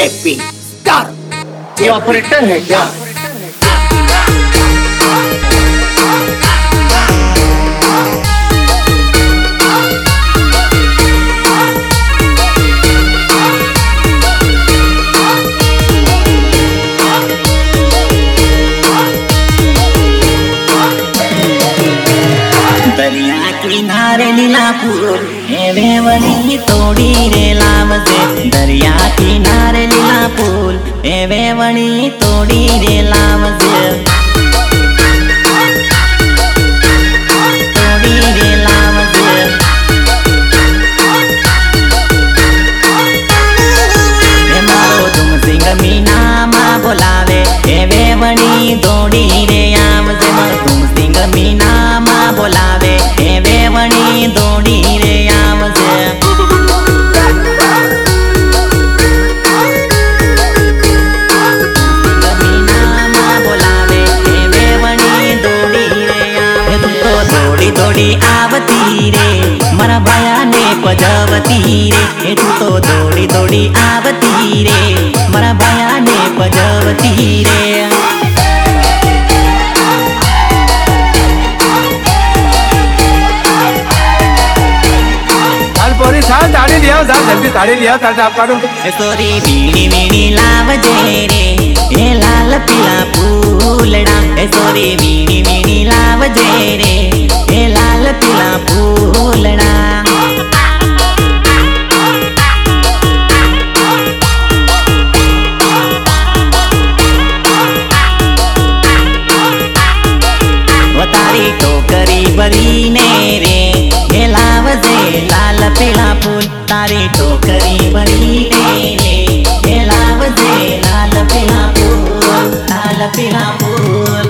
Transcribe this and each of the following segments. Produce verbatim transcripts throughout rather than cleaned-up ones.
JP star ये operator है क्या? दरिया किनारे लीलापुर हे वेवणी तोडी रे लावजे। दरिया किनारे लीलापुर हे वेवणी तोडी रे लावजे। तोडी रे लावजे। हे मारो तुम सिंग मीना मा बोलावे हे वेवणी तोडी रे आवजे। मारो तुम सिंग मीना मा बोलावे हे वेवणी तोडी रे आवजे। दौड़ी आवती रे मरा भाया ने पजवती रे। हे तू तो दौड़ी दौड़ी आवती रे मरा भाया ने पजवती रे। पोरी साल ताड़ी लिया साल जल्दी ताड़ी लिया ताड़ आप काटो। सोरी बीड़ी बीड़ी लावजे रे हे लाल पीला फूलड़ा। हे सोरी बीड़ी बीड़ी लावजे रे हे लाल पीला फूलड़ा। वो तारी टोकरी बरी ने रे हे लावजे लाल पीला फूल। तारी टोकरी बरी ने रे हे लावजे लाल पीला फूल। लाल पीला फूल।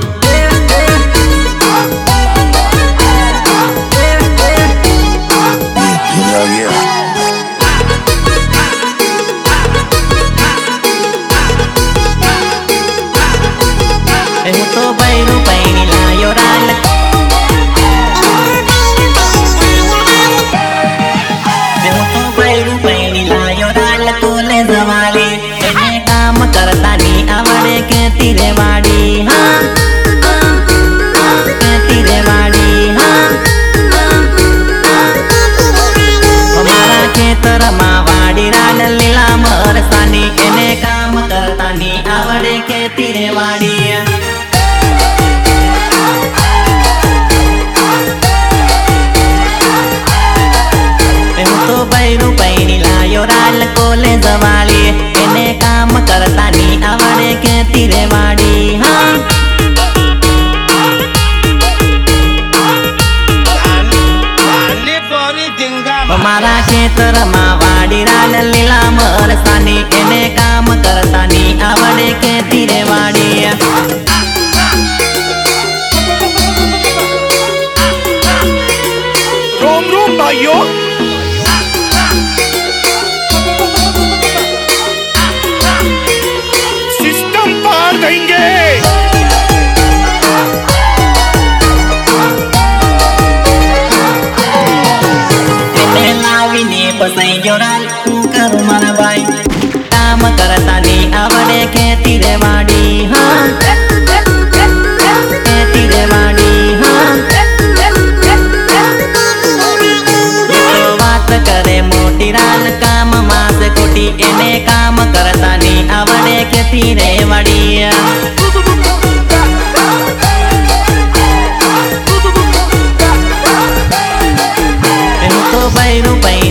હું તો બૈરું પૈણી લાયો રાલ। હું તો બૈરું પૈણી લાયો રાલ કોલે જવાલી। એને કામ કરતા ની આવડે કેતી રે વાડી। હા કેતી રે વાડી। હા અમારા ખેતરમાં વાડી રાલ લીલા મરસાની। એને કામ કરતા ની આવડે કેતી રે વાડી। तो बैरू पैनी लायो राल कोले जवाली। एने काम करता नी आवड़े के तीरे वाड़ी। हाँ हमारा खेतर मा वाड़ी राल लीला मरसानी। एने काम करता नी आवड़े के तीरे वाड़ी। रोम रोम भाइयों सिस्टम पार देंगे। लावीने पसाई जोराल करू मारा बाई। काम करता नी आवड़े खेती रे वाड़ी। हाँ खेती रे वाड़ी। हाँ बात करे मोटी राल काम मास कोटी। एने काम करता नी आवड़े खेती रे वाड़ी। तो बैरू पै